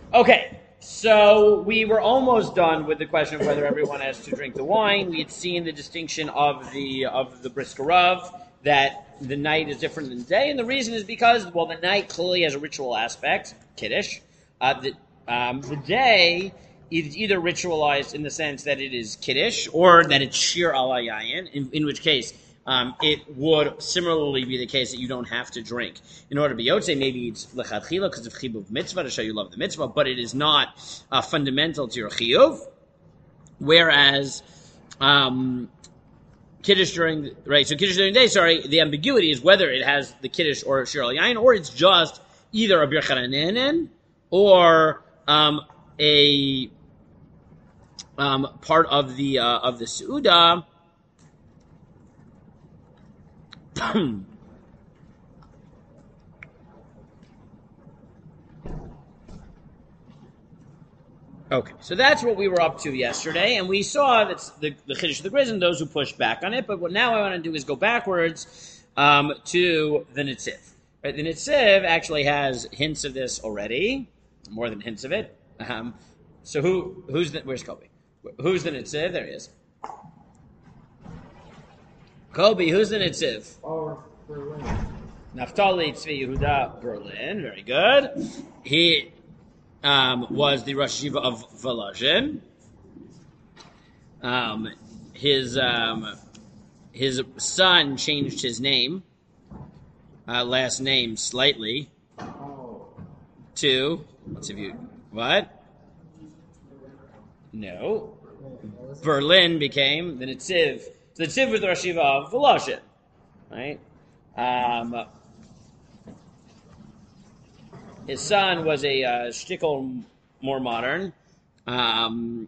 Okay, so we were almost done with the question of whether everyone has to drink the wine. We had seen the distinction of the Brisker Rav, that the night is different than the day, and the reason is because, well, the night clearly has a ritual aspect, Kiddush. The day is either ritualized in the sense that it is Kiddush or that it's Shir al Yayin, in which case it would similarly be the case that you don't have to drink in order to be Yotze. Maybe it's lechatchila because of chiyuv mitzvah to show you love the mitzvah, but it is not fundamental to your chiyuv. Whereas Kiddush during the day, the ambiguity is whether it has the Kiddush or Shir al Yain, or it's just either a Bir Charanenin or a part of the Seudah. Okay, so that's what we were up to yesterday, and we saw that the Chiddush of the Griz and those who pushed back on it. But what now I want to do is go backwards to the Nitziv. Right, the Nitziv actually has hints of this already, more than hints of it. So where's Kobe? Who's the Nitziv? There he is. Kobe, who's the Nitziv? Oh, Berlin. Naftali Tzvi Yehuda Berlin. Very good. He was the Rosh Yeshiva of Volozhin. His son changed his name, last name slightly, to, let's see if you, what? No. Berlin became the Nitziv. So the Nitziv was the Rosh Yeshiva of Volozhin, right? His son was a shtickle more modern. Right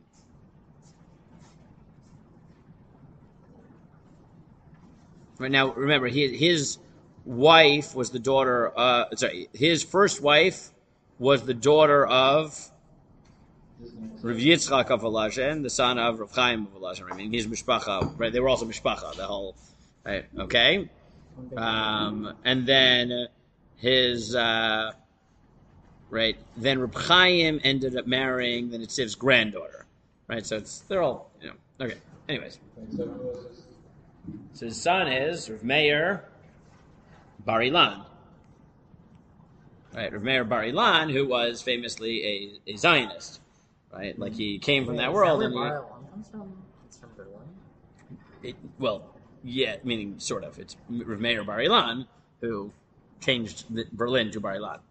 now, remember, his wife was the daughter. His first wife was the daughter of Rav Yitzchak of Volozhin, the son of Rav Chaim of Volozhin. I mean, he's mishpacha, right? They were also mishpacha. The whole, right? Okay, and then his. Right. Then Reb Chaim ended up marrying the Nitziv's granddaughter. Right. So they're all, okay. Anyways. So his son is Rav Meir Bar Ilan. Right. Rav Meir Bar Ilan, who was famously a Zionist. Right. Like he came from that world. Is that where Bar Ilan comes from? It's from Berlin? Well, yeah, meaning sort of. It's Rav Meir Bar Ilan who changed Berlin to Bar Ilan.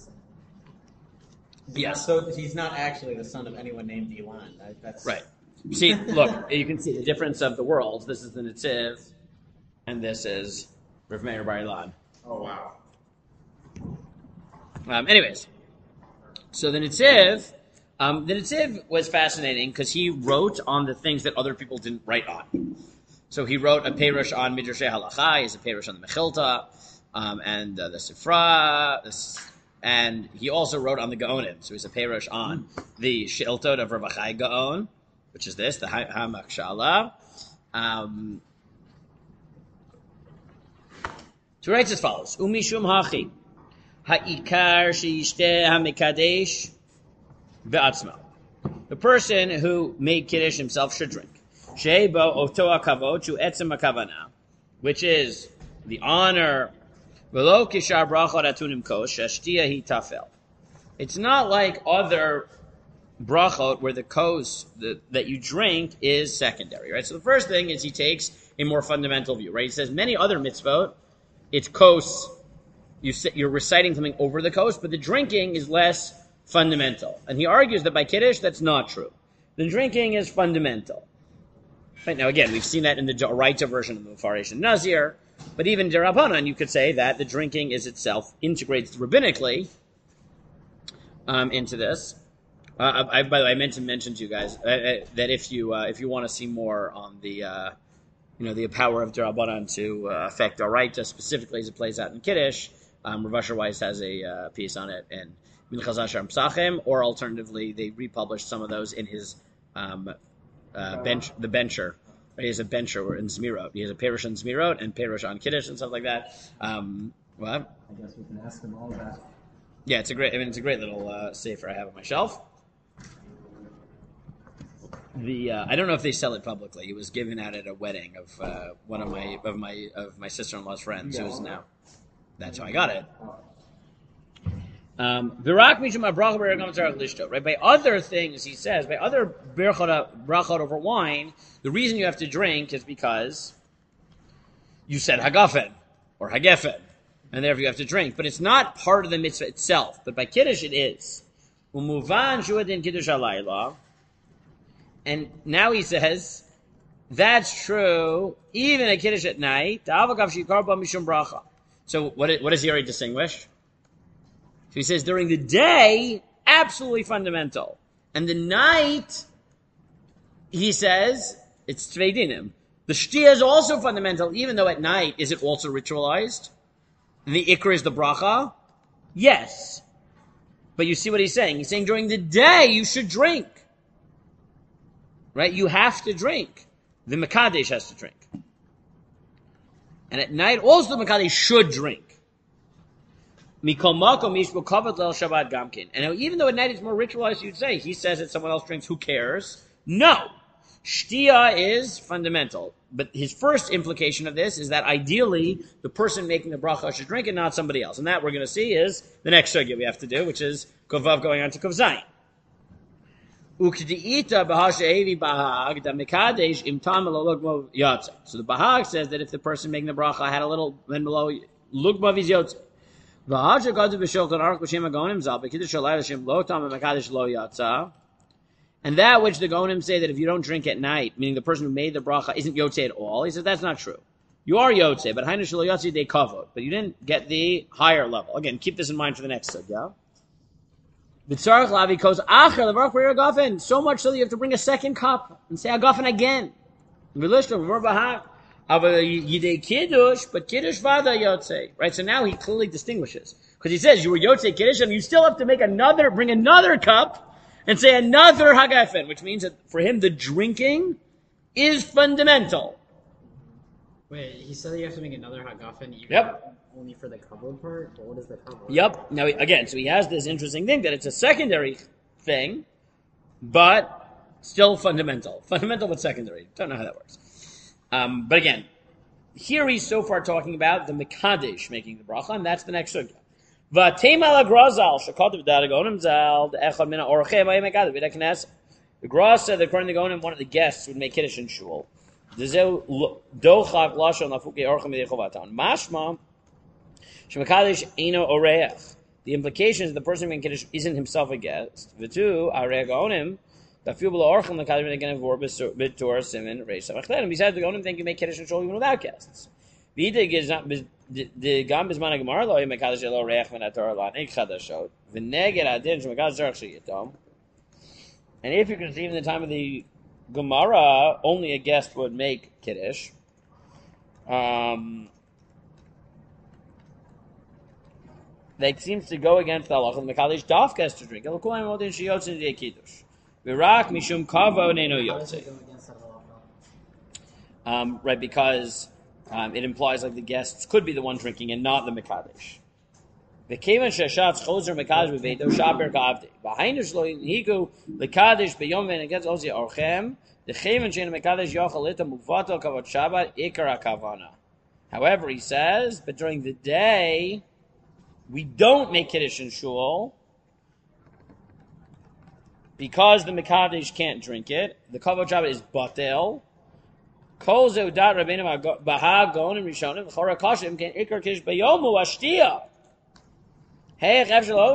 Yes. So he's not actually the son of anyone named Elon. That's right. See, look, you can see the difference of the worlds. This is the Nitziv, and this is Rav Meir Bar Ilan. Oh, wow. Anyways, so the Nitziv was fascinating because he wrote on the things that other people didn't write on. So he wrote a Perush on Midrashei Halacha. He has a Perush on the Mechilta, and the Sifra. And he also wrote on the Gaonim. So he's a Perush on the She'iltot of Rav Achai Gaon, which is this, the HaMachshala. So he writes as follows. Umishum hachi, ha'ikar she'ishteh ha'mekadesh be'atzma. The person who made Kiddush himself should drink. She'ebo oto ha'kavod shu etzem ha'kavana, which is the honor. It's not like other brachot where the kos that you drink is secondary, right? So the first thing is he takes a more fundamental view, right? He says many other mitzvot, it's kos, you're reciting something over the kos, but the drinking is less fundamental. And he argues that by Kiddush, that's not true. The drinking is fundamental. Right, now again, we've seen that in the Doraita version of the Mefarish and Nazir. But even Derabanan, you could say that the drinking is itself integrates rabbinically into this. By the way, I meant to mention to you guys that if you want to see more on the the power of Derabanan to affect Doraita specifically as it plays out in Kiddush, Rav Asher Weiss has a piece on it in Minchas Asher Psachim, or alternatively, they republished some of those in his the Bencher. He has a bencher in Zmirot. He has a Perush in Zmirot and Perush on Kiddush and stuff like that. What? I guess we can ask him all that. Yeah, it's a great little safer I have on my shelf. I don't know if they sell it publicly. It was given out at a wedding of one of my sister-in-law's friends, who is now. That's how I got it. Virak mishum habracha b'regam tzarich lishto. Right, by other things, he says, by other brachot over wine, the reason you have to drink is because you said hagafen or hagefen, and therefore you have to drink. But it's not part of the mitzvah itself. But by kiddush it is. Umuvan shuadin kiddush halayla. And now he says, that's true, even a kiddush at night. So what does he already distinguish? So he says during the day, absolutely fundamental. And the night, he says, it's tvei dinim. The shtia is also fundamental, even though at night, is it also ritualized? And the ikra is the bracha? Yes. But you see what he's saying? He's saying during the day, you should drink. Right? You have to drink. The Mekadesh has to drink. And at night, also the Mekadesh should drink. Mikol makom mishbu kavod leil Shabbat gamkin. And even though at night it's more ritualized, you'd say, he says that someone else drinks, who cares? No! Shtia is fundamental. But his first implication of this is that ideally, the person making the bracha should drink and not somebody else. And that we're going to see is the next sugya we have to do, which is Kovav going on to Kov Zayin. So the Bahag says that if the person making the bracha had a little below lugma his yotze, and that which the Gonim say that if you don't drink at night, meaning the person who made the bracha isn't yotze at all, he says that's not true. You are yotze, but hainu shelo yotze de kavod, but you didn't get the higher level. Again, keep this in mind for the next sugya. So much so that you have to bring a second cup and say agafen again. But kiddush vada yotze. Right, so now he clearly distinguishes. Because he says you were yotze kiddush and you still have to bring another cup and say another hagafen, which means that for him the drinking is fundamental. Wait, he said that you have to make another hagafen only for the kavod part? But what is the kavod? Yep. Now, again, so he has this interesting thing that it's a secondary thing, but still fundamental. Fundamental but secondary. Don't know how that works. But again, here he's so far talking about the Mekadesh making the bracha, and that's the next sugya. The Gra said that according to Gonim, one of the guests would make Kiddush in Shul. Mashma, the implication is the person making Kiddush isn't himself a guest. Besides, the Gonim think you make Kiddush in Shul even without guests. And if you conceive in the time of the Gemara, only a guest would make Kiddush. That seems to go against the halacha. The Mekadesh dafka has to drink. Right, because it implies like the guests could be the one drinking and not the Mekadesh. The Kevan Shashatz Choser Mekadesh Bevedo Shaber Kavdi. Behind us Higu Mekadesh Beyomen against Ozi Orchem. The Kevan Shen Mekadesh Yochalita Muvato Kavod Shabbat Ikara Kavana. However, he says, but during the day we don't make Kiddush in Shul because the Mekadesh can't drink it. The Kavod Shabbat is batel. Kol Zeudat Rabbeinu Bahag Gonim Rishonim Chora Kashim Ken Ikar Kiddush Beyomu Ashtia. And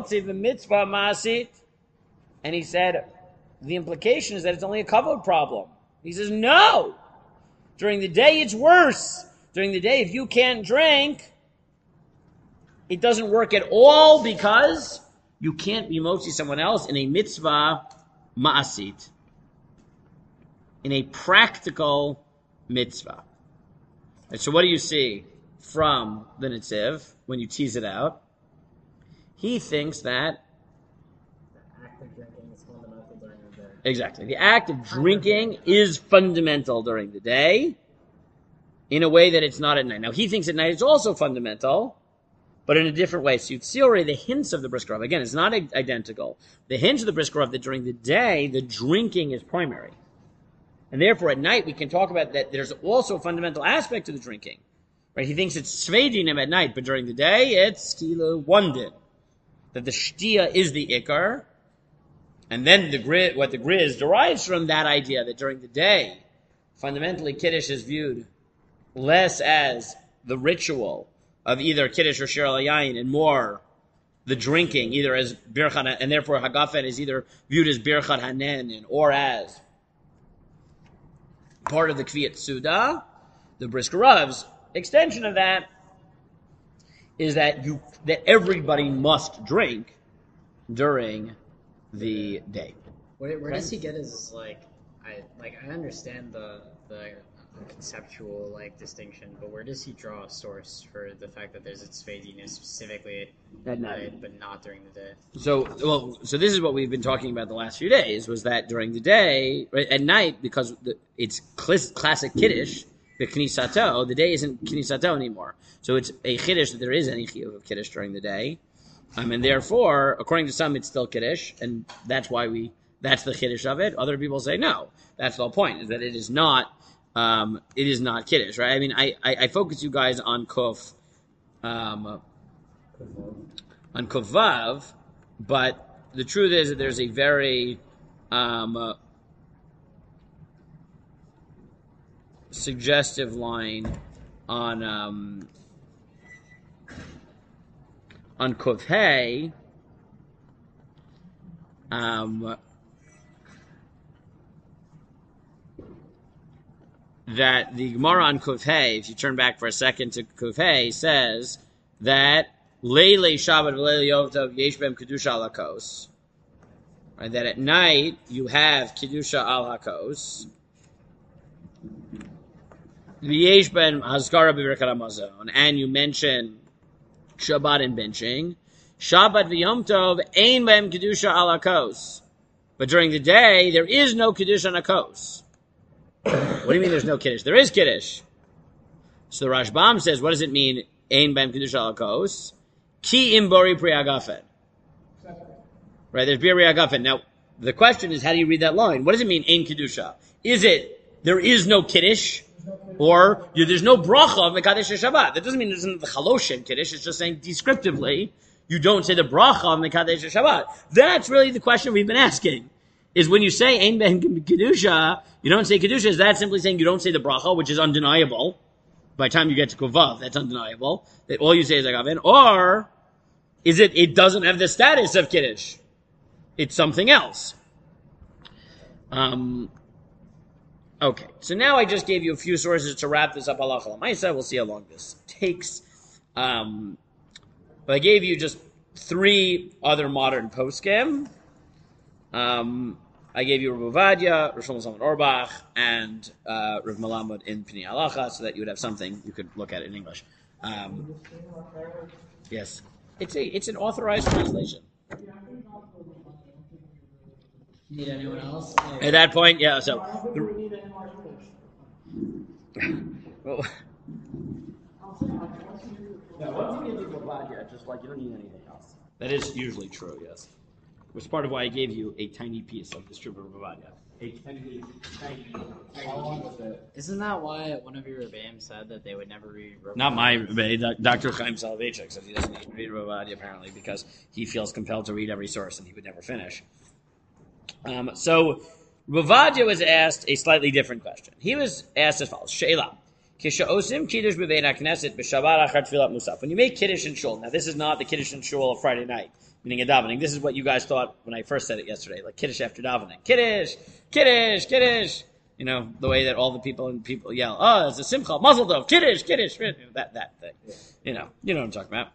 he said, the implication is that it's only a kavod problem. He says, no! During the day, it's worse. During the day, if you can't drink, it doesn't work at all because you can't be motzi someone else in a mitzvah ma'asit. In a practical mitzvah. And so what do you see from the Nitziv when you tease it out? He thinks that the act of drinking is fundamental during the day. Exactly. The act of drinking is fundamental during the day in a way that it's not at night. Now, he thinks at night it's also fundamental, but in a different way. So you'd see already the hints of the Brisker Rav. Again, it's not identical. The hints of the Brisker Rav that during the day, the drinking is primary. And therefore, at night, we can talk about that there's also a fundamental aspect to the drinking. Right? He thinks it's sveidinim at night, but during the day, it's kilo wondin. That the shtia is the ikar. And then what the Griz derives from that idea that during the day, fundamentally, Kiddush is viewed less as the ritual of either Kiddush or Shir al-Yayin and more the drinking, either as Birchat, and therefore Hagafen is either viewed as Birchat Hanen or as part of the Kviyat Suda. The Brisker Rav's extension of that is that everybody must drink during the day. Where does he get his I understand the conceptual distinction, but where does he draw a source for the fact that there's its fadiness specifically at night, but not during the day? So this is what we've been talking about the last few days, was that during the day, right, at night, because it's classic Kiddush, the Knisato, the day isn't Knisato anymore. So it's a Kiddush that there is any chiyuv of Kiddush during the day. And therefore, according to some, it's still Kiddush, and that's that's the Kiddush of it. Other people say, no, that's the whole point, is that it is not Kiddush, right? I mean, I focus you guys on Kuf, on Kuvav, but the truth is that there's a very, suggestive line on Kuf Hey, that the Gemara on Kuf Hey, if you turn back for a second to Kuf Hey, says that Leilei Shabbat v'Leilei Yom Tov yesh b'hem kedusha al hakos, right? That at night you have kedusha al hakos, v'yesh b'hem hazkara b'Birkat Hamazon, and you mention Shabbat and benching. Shabbat v'Yom Tov ein b'hem kedusha al hakos, but during the day there is no kedusha on hakos. What do you mean there's no Kiddush? There is Kiddush. So the Rashbam says, what does it mean, Ein B'hem Kiddush al Hakos? Ki im bori pri agafen. Right, there's bir agafen. Now, the question is, how do you read that line? What does it mean, Ein Kiddusha? Is it, there is no Kiddush? Or, there's no bracha of Mekadesh Shabbat? That doesn't mean there's the Chaloshin Kiddush. It's just saying, descriptively, you don't say the bracha of Mekadesh Shabbat. That's really the question we've been asking. Is when you say Ein B'hem Kedusha, you don't say Kedusha. Is that simply saying you don't say the bracha, which is undeniable? By the time you get to Kuvav, that's undeniable. That all you say is Agaven. Or is it doesn't have the status of Kiddush? It's something else. Okay, so now I just gave you a few sources to wrap this up. Halacha l'maisa. We'll see how long this takes. But I gave you just 3 other modern poskim. I gave you Rav Ovadia, Rosh Shlomo Zalman Auerbach, and Rav Malamud in Pnei Halacha, so that you would have something you could look at it in English. Yes, it's an authorized translation. Need anyone else? At that point, yeah. So, well, once you get to Rav Ovadia, just you don't need anything else. That is usually true. Yes. Which is part of why I gave you a tiny piece of Distributor Bavadia. A tiny. How long was it? Isn't that why one of your Rebbeim said that they would never read Rebbe? Not my Rebbe, Dr. Chaim Soloveitchik says he doesn't need to read Bavadia apparently because he feels compelled to read every source and he would never finish. So Bavadia was asked a slightly different question. He was asked as follows: Sheila. When you make Kiddush in Shul, now this is not the Kiddush in Shul of Friday night, meaning a davening. This is what you guys thought when I first said it yesterday, like Kiddush after davening. Kiddush, Kiddush, Kiddush. You know, the way that all the people yell, oh, it's a simcha, mazel tov, Kiddush, Kiddush, that thing. You know what I'm talking about.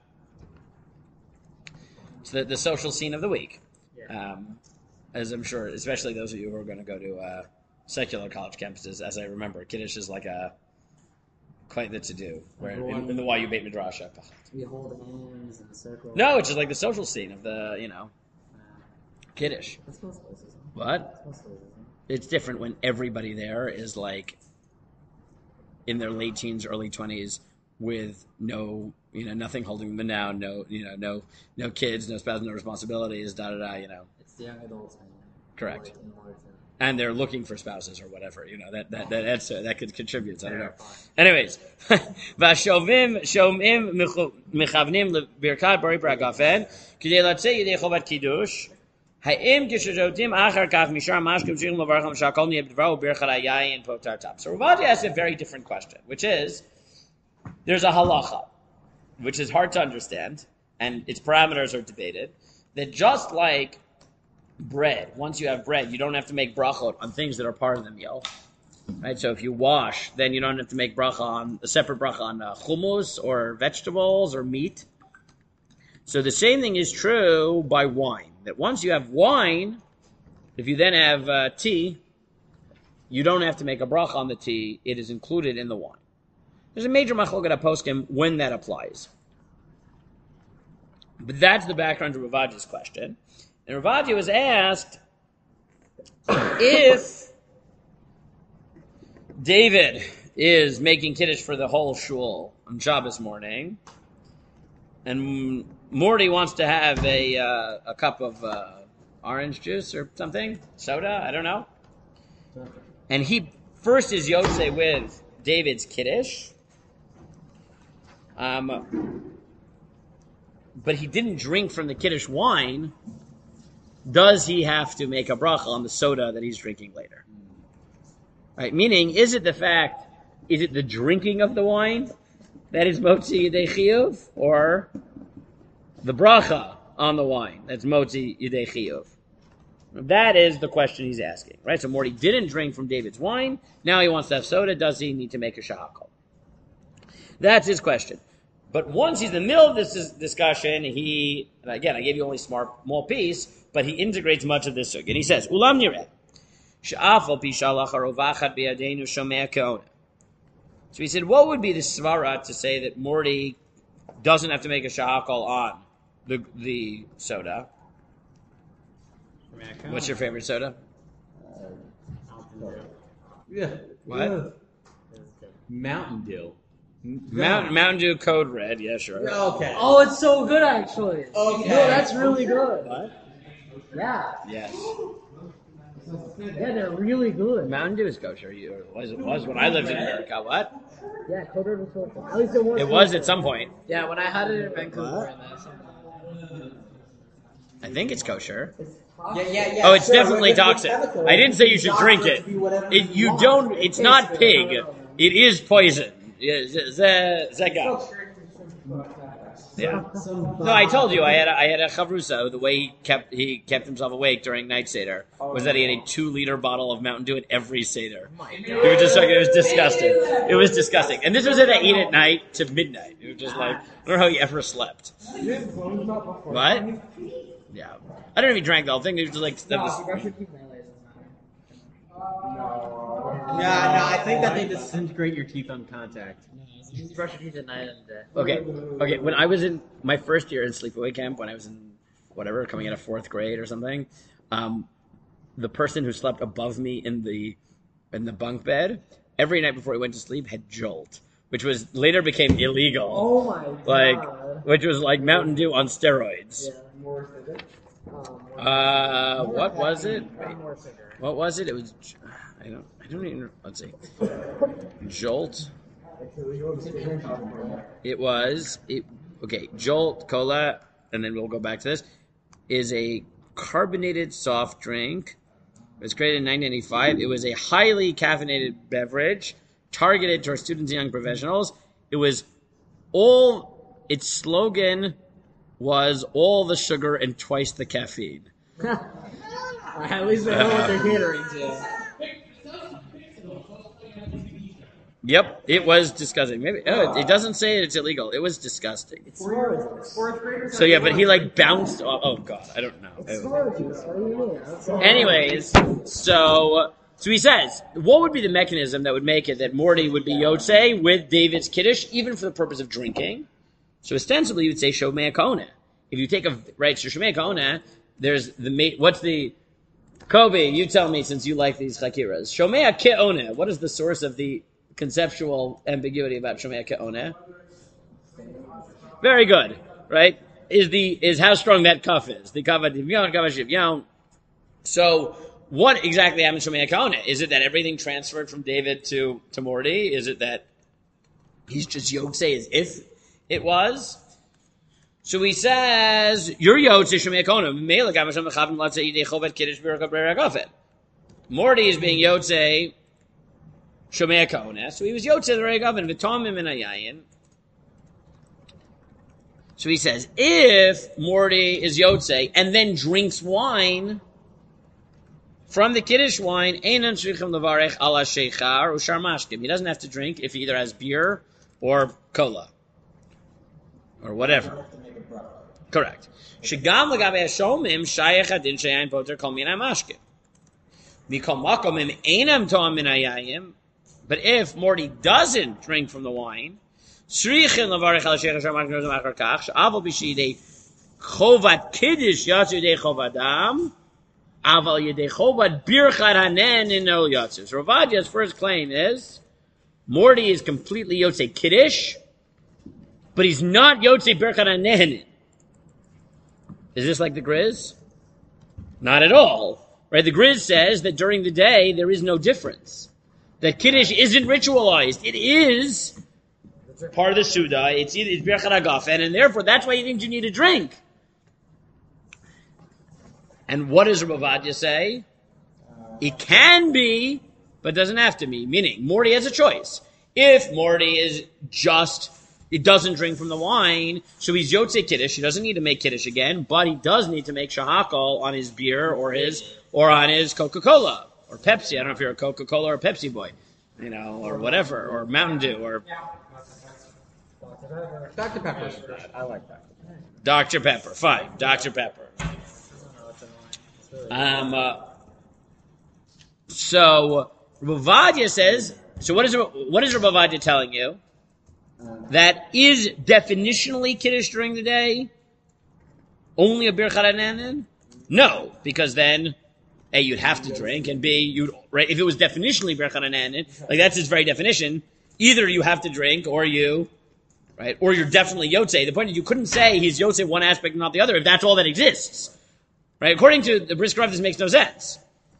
It's the social scene of the week. As I'm sure, especially those of you who are going to go to secular college campuses, as I remember, Kiddush is quite the to-do, where in the YU Beit Midrash. We hold hands in a circle. No, it's just like the social scene of the, Kiddush. That's most places. What? That's most places. It's different when everybody there is in their late teens, early 20s with no, nothing holding them down, no kids, no spouse, no responsibilities, It's the young adults. Correct. And they're looking for spouses or whatever, that could contribute. I don't know. Anyways, Vashomim mechavnim lebirkat bari bragafen k'dei latzei yidei chovat kiddush. Ha'im kishajotim achar kach mishar mashkim shichim levarcham shakol niyeh b'dvaro birchat hayayin potar tap. So Ravadi asks a very different question, which is, there's a halacha, which is hard to understand, and its parameters are debated, that just like bread, once you have bread, you don't have to make brachot on things that are part of the meal. Right? So if you wash, then you don't have to make a separate bracha on hummus or vegetables or meat. So the same thing is true by wine. That once you have wine, if you then have tea, you don't have to make a bracha on the tea. It is included in the wine. There's a major machloket poskim when that applies. But that's the background to Ravadi's question. And Ravadi was asked if David is making kiddush for the whole shul on Shabbos morning, and Morty wants to have a cup of orange juice or something, soda, I don't know. And he first is Yotzei with David's kiddush, but he didn't drink from the kiddush wine. Does he have to make a bracha on the soda that he's drinking later? Right? Meaning, is it the drinking of the wine that is motzi yidei chiyuv, or the bracha on the wine that's motzi yidei chiyuv? That is the question he's asking, right? So Morty didn't drink from David's wine. Now he wants to have soda. Does he need to make a shahakol? That's his question. But once he's in the middle of this discussion, and again, I gave you only a small piece, but he integrates much of this. And he says, Ulam nireh, she'afal pi shalach harovachat biyadenu shomea ke'oneh. So he said, what would be the svara to say that Morty doesn't have to make a shahakol on the soda? What's your favorite soda? What? Mountain Dew. Mountain Dew Code Red, yeah, sure. Okay. Oh, it's so good, actually. Okay. No, that's really good. What? Yeah. Yes. Yeah, they're really good. Mountain Dew is kosher. It was when I lived in America. What? Yeah, Code Red was so good. At least it was. It was at some point. Yeah, when I had it in Vancouver. I think it's kosher. Yeah. Oh, it's definitely toxic. I didn't say you should drink it. It's not pig. It is poison. Zega. Yeah. No, I told you I had a chavrusa. The way he kept himself awake during night seder was that he had a 2-liter bottle of Mountain Dew at every seder. It was disgusting. It was disgusting. And this was at 8 at night to midnight. It was just like, I don't know how he ever slept. What? Yeah. I don't know if he drank the whole thing. It was just like that was. No, I think that they disintegrate your teeth on contact. You just brush your teeth at night and day. Okay. When I was in my first year in sleepaway camp, when I was in coming out of 4th grade or something, the person who slept above me in the bunk bed every night before he went to sleep had Jolt, which was later became illegal. Oh my god! Which was like Mountain Dew on steroids. Yeah. What was it? More sugar. What was it? It was. I don't even. Let's see. Jolt. It was. Okay. Jolt Cola, and then we'll go back to this. Is a carbonated soft drink. It was created in 1995. It was a highly caffeinated beverage targeted towards students and young professionals. It was its slogan was all the sugar and twice the caffeine. At least they know what they're catering to. Yep, it was disgusting. Maybe it doesn't say it's illegal. It was disgusting. It's fourth graders. So yeah, but he like bounced off. Oh god, I don't know. It's what do you mean? Anyways, so he says, what would be the mechanism that would make it that Morty would be Yotzei with David's Kiddush, even for the purpose of drinking? So ostensibly, you would say Shomea Kona. If you take so Shomea Kona, there's what's the, Kobe, you tell me since you like these chakiras. Shomea Ke'ona, what is the source of the conceptual ambiguity about Shomea Ke'ona? Very good, right? Is how strong that cuff is. The kaf adivyon, kaf shivyon. So, what exactly happened to Shomei HaKahanah? Is it that everything transferred from David to Morty? Is it that he's just Yotzei as if it was? So he says, "You're Yotzei Shomei HaKahanah." Morty is being Yotzei Shomei HaKahanah. So he was Yotzei the Regavan v'tomim and ayayin. So he says, if Morty is Yotzei and then drinks wine from the Kiddush wine, einan shvichim levarech ala sheichar ushar mashkim. He doesn't have to drink if he either has beer or cola or whatever. Correct. Shegam legabe hashomim shayach adin sheyayin poter kol minay mashkim. Mikol makomim einam toam min hayayim. But if Morty doesn't drink from the wine, srichin levarech ala sheichar ushar mashkim nozam achar kach she'aval b'shidei chovat kiddush yatsu yedei chovadam. Aval yedei chovat birchat hanen in no yatzis. Ravadia's first claim is Morty is completely Yotzei Kiddush, but he's not Yotzei birchat hanen. Is this like the Grizz? Not at all. Right? The Grizz says that during the day there is no difference. That Kiddush isn't ritualized. It is part of the Suda. It's birchat hagafen, and therefore that's why he thinks you need a drink. And what does Ravadya say? It can be, but doesn't have to be. Meaning, Morty has a choice. If Morty is just, he doesn't drink from the wine, so he's Yotzei Kiddush, he doesn't need to make Kiddush again, but he does need to make Shahakal on his beer or on his Coca-Cola or Pepsi. I don't know if you're a Coca-Cola or a Pepsi boy, or whatever, or Mountain Dew, or Dr. Pepper. I like that. Dr. Pepper. Fine, Dr. Pepper. So Ravadya says. So what is Ravadya telling you? That is definitionally Kiddush during the day only a birchat hanen? No, because then A, you'd have to drink, and B, right? If it was definitionally birchat hanen, like that's its very definition. Either you have to drink, or you're definitely Yotzei. The point is, you couldn't say he's Yotzei one aspect and not the other if that's all that exists. Right? According to the Brisker Rav, this makes no sense.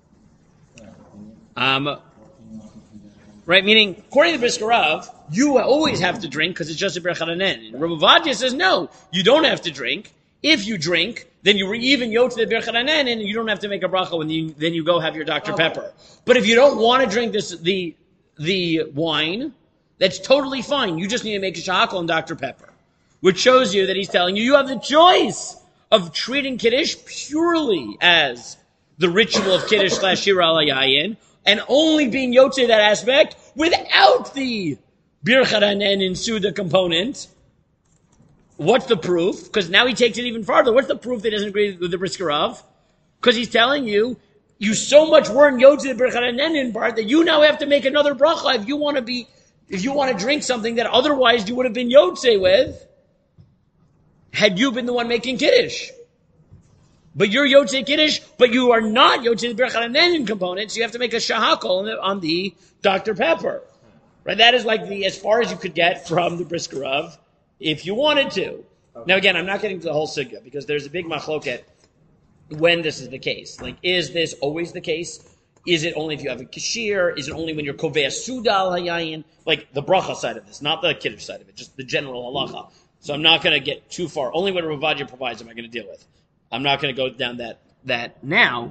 Right? Meaning, according to the Brisker Rav, you always have to drink because it's just a birchat hanen. And Rav Ovadia says, no, you don't have to drink. If you drink, then you even Yotzei the birchat hanen, and you don't have to make a bracha when then you go have your Dr. Pepper. But if you don't want to drink the wine, that's totally fine. You just need to make a shahakal on Dr. Pepper. Which shows you that he's telling you have the choice of treating Kiddush purely as the ritual of Kiddush / Shira al Yayin, and only being Yotzei that aspect without the birchat hanen and Suda component. What's the proof? Because now he takes it even farther. What's the proof that he doesn't agree with the Brisker Rav? Because he's telling you so much weren't Yotzei the birchat hanen in part that you now have to make another bracha if you want to drink something that otherwise you would have been Yotzei with, had you been the one making Kiddush. But you're Yotzei Kiddush, but you are not Yotzei the birchat hanen component, so you have to make a shahakal on the Dr. Pepper. Right? That is like as far as you could get from the Brisker Rav, if you wanted to. Okay. Now again, I'm not getting to the whole sugya, because there's a big machloket when this is the case. Like, is this always the case? Is it only if you have a kashir? Is it only when you're kovei suda al hayayin? Like the bracha side of this, not the kiddush side of it, just the general halacha. So I'm not going to get too far. Only what Ravadya provides am I going to deal with. I'm not going to go down that now.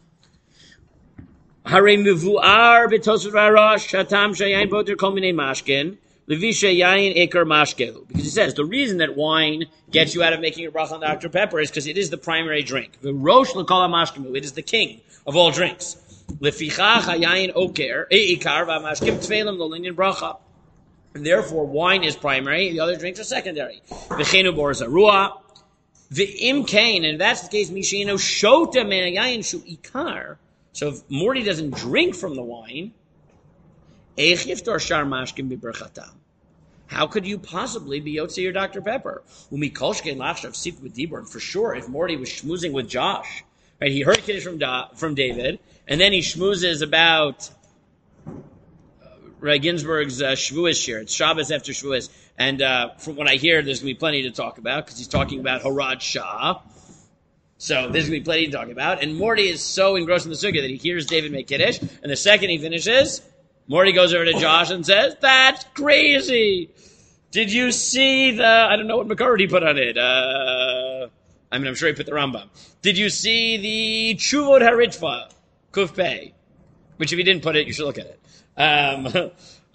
Hare mivuar b'tosut harash hatam shayayin boter kol minei mashkin levisha yayin ekar mashkelu. Because it says the reason that wine gets you out of making a bracha on Dr. Pepper is because it is the primary drink. The rosh l'kol mashkelu. It is the king of all drinks. Lefichach hayayin oker eikar v'amashkim tfeilim l'linyan bracha. And therefore, wine is primary, the other drinks are secondary. V'chenu bor zarua, v'im kain, and if that's the case, mishino shota me'ayayin shu ikar. So if Morty doesn't drink from the wine, eich yiftor shar mashkim b'berchatam. How could you possibly be Yotzei your Dr. Pepper? Umikol shkein lachshav sif with Dibur, and for sure, if Morty was schmoozing with Josh, right, he heard Kiddush from David, and then he schmoozes about Ginsburg's Shavuos shir. It's Shabbos after Shavuos, And from what I hear, there's going to be plenty to talk about because he's talking about Horad Shah. So there's going to be plenty to talk about. And Morty is so engrossed in the sugya that he hears David make Kiddush. And the second he finishes, Morty goes over to Josh and says, "That's crazy. Did you see the," I don't know what McCarty put on it. I'm sure he put the Rambam. "Did you see the Chuvot Haritva, Kuf Pei?" Which if you didn't put it, you should look at it.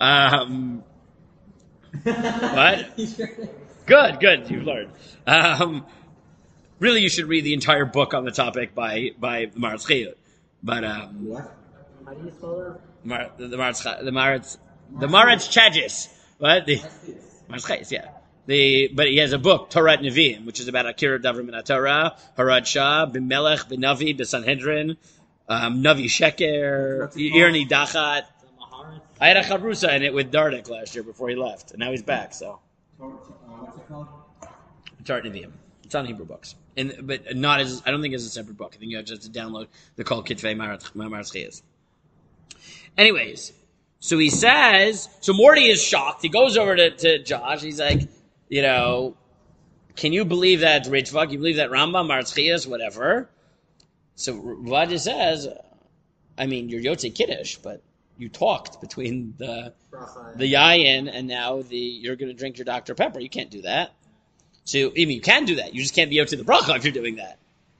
What? Good, you've learned. Really, you should read the entire book on the topic by the Maharatz Chayil. But, What? How do you spell it? the Maharatz Chagis. What? The Maharatz Chayil, yeah. But he has a book, Torah Nevi'im, which is about Akira Davrim and Torah, Harad Shah, B'Melech, B'Navi, B'Sanhedrin, Navi Sheker, Irni Dachat. I had a chavrusa in it with Dardik last year before he left, and now he's back. So, What's it called? Torah Nevi'im. It's on Hebrew books, but not as I don't think it's a separate book. I think you have just to download the Kol Kitvei Maharatz Chayil. Anyways, so he says. So Morty is shocked. He goes over to Josh. He's like, can you believe that Ritva? Can you believe that Rambam, Maharatz Chayil, whatever? So Ravadia says, you're Yotzei Kiddush, but you talked between the yayin and now you're going to drink your Dr. Pepper. You can't do that. So you can do that. You just can't be up to the bracha if you're doing that.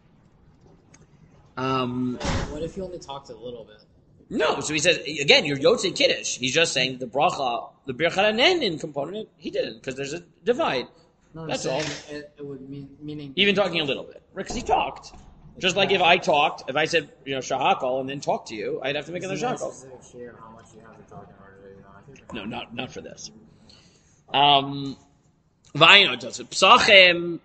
What if you only talked a little bit? No. So he says again, you're Yotzei Kiddush. He's just saying the bracha, the Birkat HaNenin component, he didn't because there's a divide. No, that's all. It would meaning even talking a little bit, because he talked. Just like if I talked, if I said, shahakol and then talked to you, I'd have to make another shahakol. How much you have to talk in order to, No, not for this. Vayno does it. Psachim.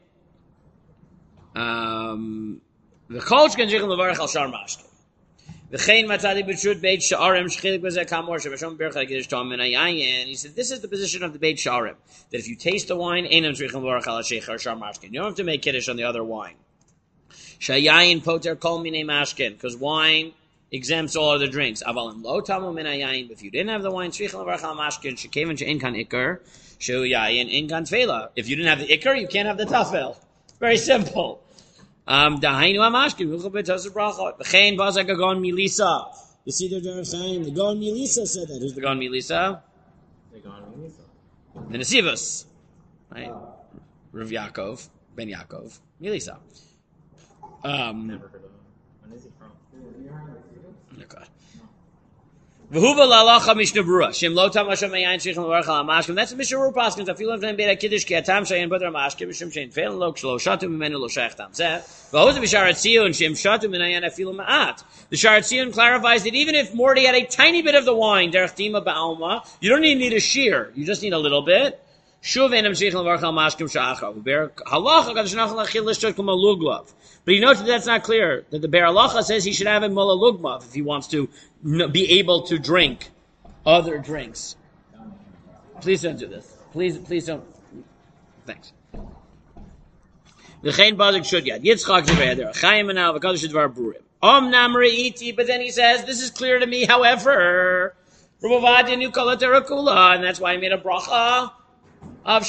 The Cholch can jichel levarach al shar mashke. V'chein matzadi b'shut beit sha'arim shchilik b'zeh kamor shebashom bercha kiddush tom min hayayin. He said this is the position of the beit sha'arim, that if you taste the wine, einam jichel levarach al sheichar shar mashke. You don't have to make kiddush on the other wine. Shayayin poter kol minei mashken, because wine exempts all other drinks. Avalim lo tamu min hayayin. If you didn't have the wine, shchilik levarach al mashken shekeven she'en kan ikar. Shu yayin in kan tefela. If you didn't have the ikar, you can't have the tafel. Very simple. Dahainu amashkin v'chol b'tosar brachot. V'chein v'azak agon milisa. You see the Derech Chaim. The Gon Milisa said that. Who's the Gon Milisa? The Gon Milisa. The Nesivos, right? Rav Yaakov, Ben Yaakov, Milisa. Never heard of him. When is he from? Okay. V'huva la'alacha Mishnah Berurah. Shem lo tam Hashem mayayin sheichel levarach al mashkim. That's the Mishnah Berurah paskins. Afilu v'nei beit kiddush ki atam shayin badar mashkim v'shem shein fein lo k'shlo shatu mimenu lo sheich tam zeh. V'hoza b'sharat Tzion shem shatu minayin afilu ma'at. The Sharat Tzion clarifies that even if Morty had a tiny bit of the wine, derech dima ba'alma, you don't even need a shear. You just need a little bit. Shuv enam sheichel levarach al mashkim sha'achar. Halacha kadosh nachal achil l'shtot k'mal luglav. But you notice that that's not clear. That the Be'er Halacha says he should have a mula lugmav if he wants to be able to drink other drinks. Please don't do this. Please don't. Thanks. V'chein bazik shud yad. Yitzchak zeveder. Chaim anal v'kadosh dvar burim. Omnam re'iti. But then he says, this is clear to me, however. Ruvavad nu kol terakula. And that's why I made a bracha of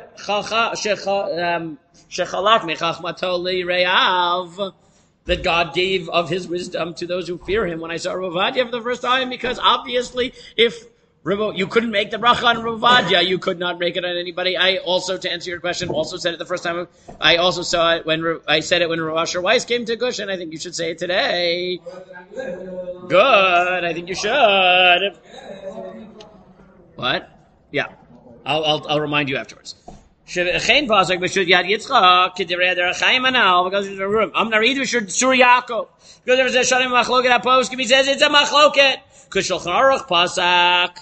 Shechalak mechachmato li're'av, that God gave of His wisdom to those who fear Him when I saw Ravadia for the first time, because obviously if you couldn't make the bracha on Ravadia, you could not make it on anybody. I also, to answer your question, also said it the first time. I also saw it when I said it when Rav Asher Weiss came to Gush, and I think you should say it today. Good. I think you should. What? Yeah. I'll remind you afterwards. Shechein pasuk b'shut yad Yitzchak k'direi derech Chaim anal because it's a room. Narid b'shut Sur Yaakov because there was a shanim machloket aposkim. He says it's a machloket. Because Shulchan Aruch pasak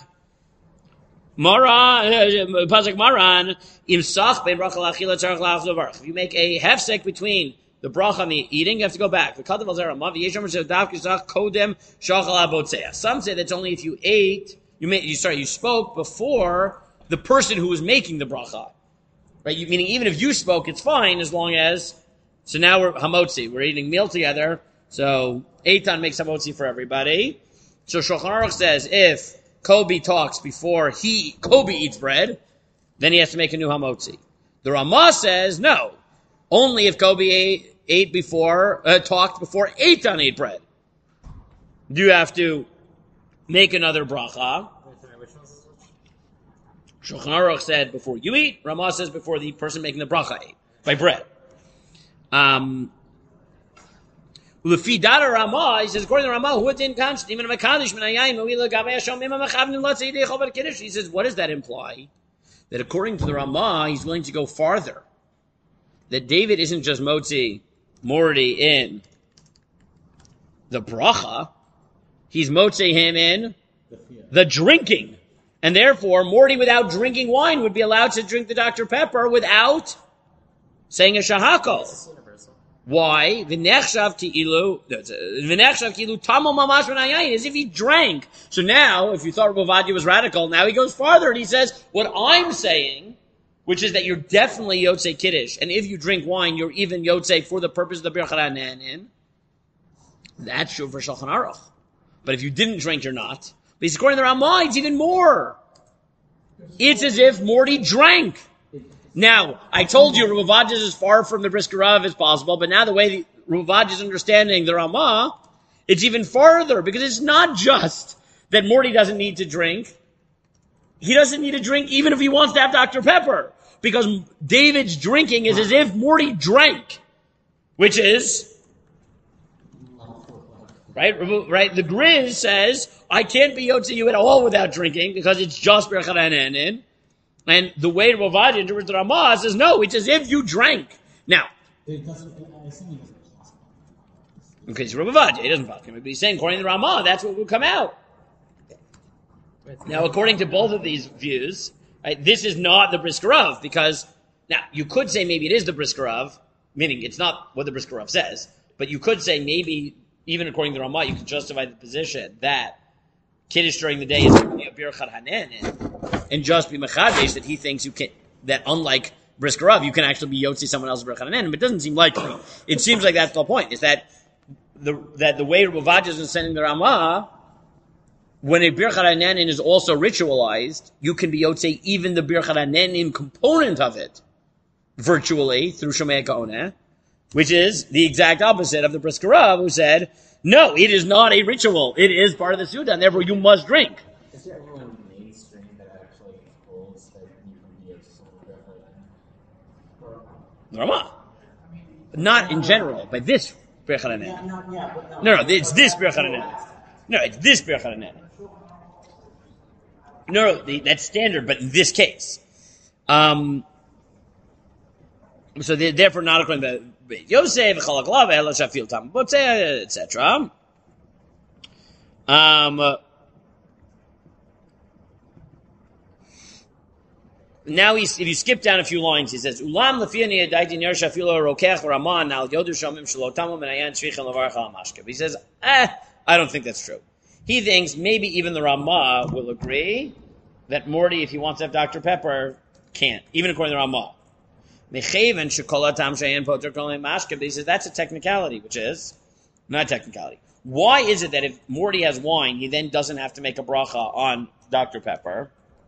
Maran pasuk Maran imsach bein bracha la'achila tzarich la'ach levarach. If you make a hefsek between the bracha and the eating, you have to go back. The kadav al zera mavi yesham shedav kisach kodem shachal abotzeah. Some say that's only if you ate. You spoke before the person who was making the bracha. Right? Meaning even if you spoke, it's fine as long as... So now we're hamotzi. We're eating meal together. So Eitan makes hamotzi for everybody. So Shulchan Aruch says if Kobe talks before Kobe eats bread, then he has to make a new hamotzi. The Ramah says, no, only if Kobe talked before ate on 8 bread. Do you have to make another bracha? Shulchan Aruch said before you eat. Ramah says before the person making the bracha ate by bread. Lefi data Ramah, he says according to Ramah, who didn't constant even a mekadosh minayim uila gavei hashom imam mechavnim latzei yidei chover kiddush. He says, what does that imply? That according to the Ramah, he's willing to go farther. That David isn't just motzi morty in the bracha, he's motzi him in the drinking. And therefore, Morty without drinking wine would be allowed to drink the Dr. Pepper without saying a shahakol. Why? V'nechshav ki'ilu tamo mamash b'nayayin, as if he drank. So now, if you thought Rav Ovadia was radical, now he goes farther and he says, what I'm saying, which is that you're definitely Yotzei Kiddush, and if you drink wine, you're even Yotzei for the purpose of the Birkat HaNe'anin. That's true for Shulchan Aruch. But if you didn't drink, you're not. But he's according to the Ramah, it's even more. It's as if Morty drank. Now, I told you Rav Ovadia is as far from the Brisker Rav as possible, but now the way Rav Ovadia is understanding the Ramah, it's even farther, because it's not just that Morty doesn't need to drink. He doesn't need to drink even if he wants to have Dr. Pepper, because David's drinking is as if Morty drank, which is... Right? The Grizz says, I can't be Yotze you at all without drinking, because it's just Birkat HaNe'anin. And the way Rav Ovadia interprets the Ramah says, no, it's as if you drank. Now, okay, so Rav Ovadia, he doesn't fuck him, but he's saying, according to the Ramah, that's what will come out. Now, according to both of these views, right, this is not the Brisker Rav, because, now, you could say maybe it is the Brisker Rav, meaning it's not what the Brisker Rav says, but you could say maybe, even according to the Ramah, you could justify the position that Kiddush during the day is only a Birkat HaNe'anin, and just be Mechadesh that he thinks you can, that unlike Brisker Rav, you can actually be Yotzi someone else's Birkat HaNe'anin, but it doesn't seem likely. It seems like that's the point, is that the way Rav Ovadia is sending the Ramah, when a Birkat HaNe'anin is also ritualized, you can be Yotze even the Birkat HaNe'anin component of it, virtually, through Shomei Ka'oneh, which is the exact opposite of the Brisker Rav, who said, no, it is not a ritual. It is part of the Suda, and therefore you must drink. Is there anyone mainstream that actually holds that you can be a Ramah. Not in general, but this Birkat HaNe'anin. No, it's this Birkat HaNe'anin. No, it's this Birkat HaNe'anin. No, that's standard, but in this case. So therefore not according to Yosef, etc. Now if you skip down a few lines, he says, "Ulam lefiyani adaiti ner shafilo rokech raman al yodu shamim shalotamu menayan shvichin levarach al mashke." He says, I don't think that's true. He thinks maybe even the Ramah will agree that Morty, if he wants to have Dr. Pepper, can't, even according to the Ramah. But he says that's a technicality, which is not a technicality. Why is it that if Morty has wine, he then doesn't have to make a bracha on Dr. Pepper?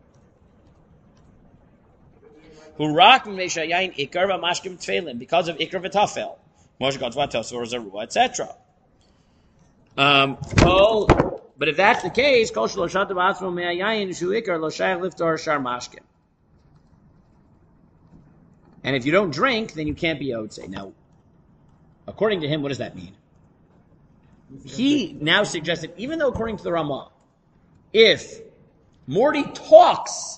Because of Ikar v'Tafel, etc. But if that's the case, and if you don't drink, then you can't be Yotze. Now, according to him, what does that mean? He now suggested, even though according to the Ramah, if Morty talks,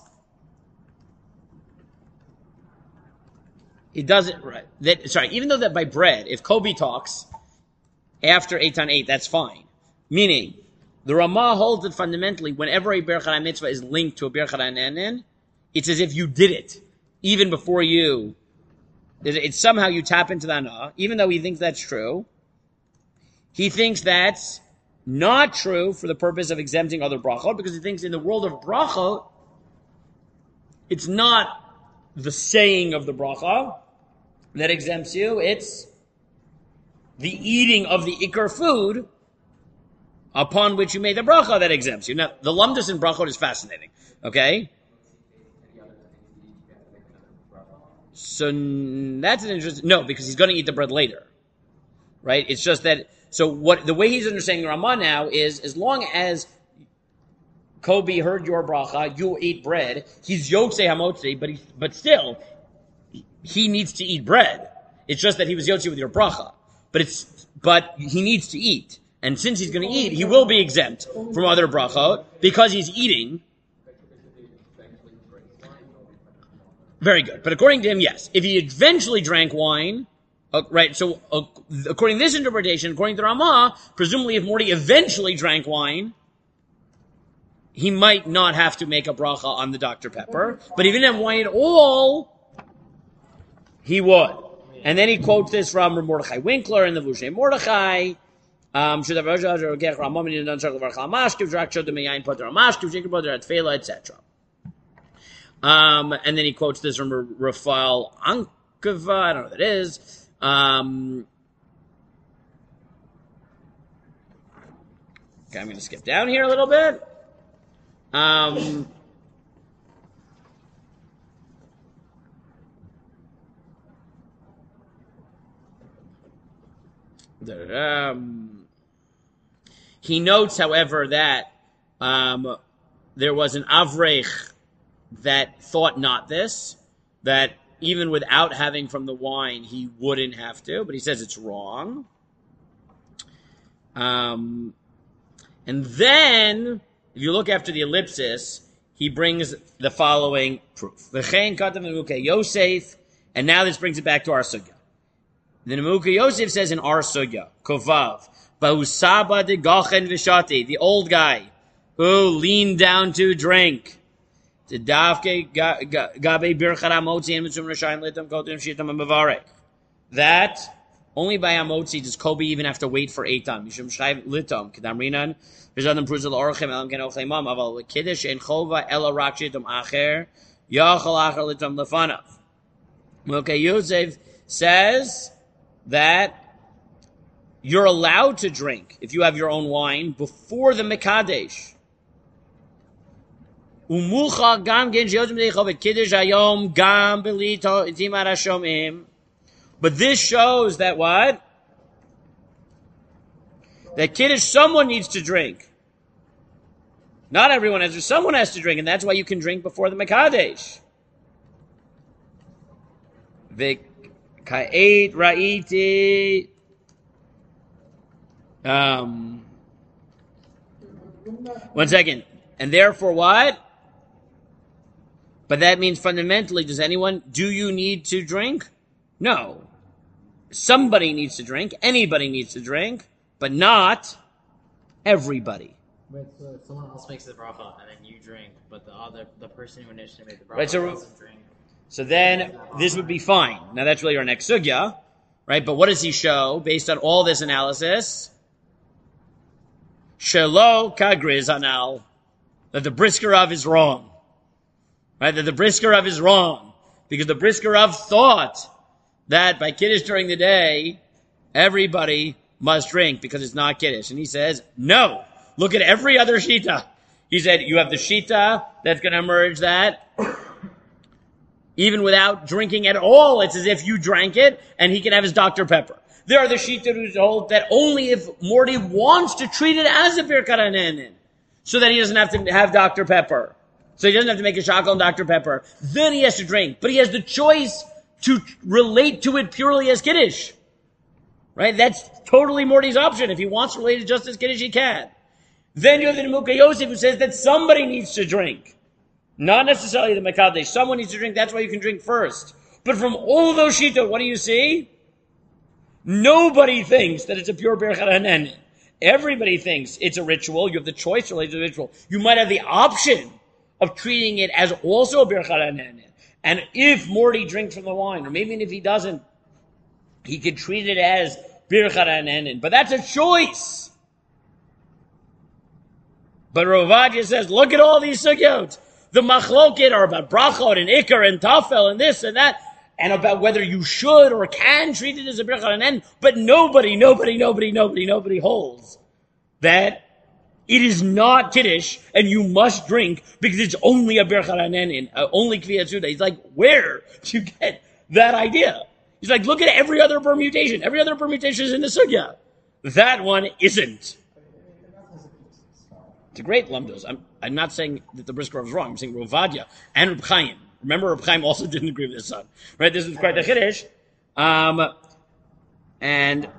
he doesn't, right? Even though that by bread, if Kobe talks after 8 on 8, that's fine. Meaning, the Ramah holds that fundamentally, whenever a Birkat HaMitzvah is linked to a Birkat HaNe'anin, it's as if you did it. Even before you, it's somehow you tap into the Anah, even though he thinks that's true. He thinks that's not true for the purpose of exempting other brachot, because he thinks in the world of brachot, it's not the saying of the bracha that exempts you, it's the eating of the ikar food upon which you made the bracha that exempts you. Now, the lumdus in brachot is fascinating, okay? So that's an interesting. No, because he's going to eat the bread later, right? It's just that. So the way he's understanding Ramah now is as long as Kobe heard your bracha, you ate bread. He's Yotzei Hamotzi, but still he needs to eat bread. It's just that he was Yotzei with your bracha, but he needs to eat, and since he's going to eat, he will be exempt from other brachot because he's eating. Very good. But according to him, yes. If he eventually drank wine, right, so according to this interpretation, according to Ramah, presumably if Morty eventually drank wine, he might not have to make a bracha on the Dr. Pepper. But if he didn't have wine at all, he would. And then he quotes this from Mordechai Winkler in the Vushay Mordechai. Etc. And then he quotes this from Rafael Ankeva. I don't know what that is. Okay, I'm going to skip down here a little bit. He notes, however, that there was an Avrech that thought not this, that even without having from the wine, he wouldn't have to, but he says it's wrong. And then, if you look after the ellipsis, he brings the following proof. Yosef, and now this brings it back to our sugya. The Nemuka Yosef says in our sugya, Kovav, Bahusaba de Gachen Vishati, the old guy who leaned down to drink. That only by Amotzi does Kobe even have to wait for 8 times. Mishum Shayv Litom, Kedamrinan, Vizadam Pruzal Orchem, Elam Ken Ochlemam, Aval Kiddush, and Chova, Ela Rakshitum Acher, Yachal Acher Litom Lefanav. Okay, Yosef says that you're allowed to drink if you have your own wine before the Mekadesh. Umucha gam gen jiyot medechov kiddush hayom gam belito itimar hashomim. But this shows that what? That kiddush someone needs to drink. Not everyone has to. Someone has to drink, and that's why you can drink before the Mekadesh. V'ka'et ra'iti. One second. And therefore what? But that means fundamentally, do you need to drink? No. Somebody needs to drink, anybody needs to drink, but not everybody. But someone else makes the bracha and then you drink, but the person who initially made the bracha Right, doesn't drink. So then this would be fine. Now that's really our next sugya, right? But what does he show based on all this analysis? Shelo kagriz anal, that the Brisker Rav is wrong. Right? That the Brisker Rav is wrong. Because the Brisker Rav thought that by Kiddush during the day, everybody must drink because it's not Kiddush. And he says, no. Look at every other Shita. He said, you have the Shita that's going to emerge that even without drinking at all, it's as if you drank it and he can have his Dr. Pepper. There are the Shita who hold that only if Morty wants to treat it as a Birkat Hanenin, so that he doesn't have to have Dr. Pepper. So he doesn't have to make a shakal and Dr. Pepper. Then he has to drink. But he has the choice to relate to it purely as Kiddush. Right? That's totally Morty's option. If he wants to relate it just as Kiddush, he can. Then you have the Nemuka Yosef who says that somebody needs to drink. Not necessarily the Mekadesh. Someone needs to drink. That's why you can drink first. But from all those Shita, what do you see? Nobody thinks that it's a pure Birkat Hanenin. Everybody thinks it's a ritual. You have the choice related to the ritual. You might have the option of treating it as also a Birkat Hanenin. And if Morty drinks from the wine, or maybe if he doesn't, he could treat it as Birkat Hanenin. But that's a choice. But Rav Ovadia says, look at all these sugyot. The machlokit are about brachot and ikar and tafel and this and that, and about whether you should or can treat it as a Birkat Hanenin. But nobody holds that it is not Kiddush and you must drink because it's only a Birkat Hanenin, only Kviyat Suda. He's like, where do you get that idea. He's like, look at every other permutation. Every other permutation is in the sugya. That one isn't. It's a great lumdos. I'm not saying that the Brisker Rav is wrong. I'm saying Rovadia and Reb Chaim. Remember, Reb Chaim also didn't agree with his son. Right? This is quite the Chiddush. And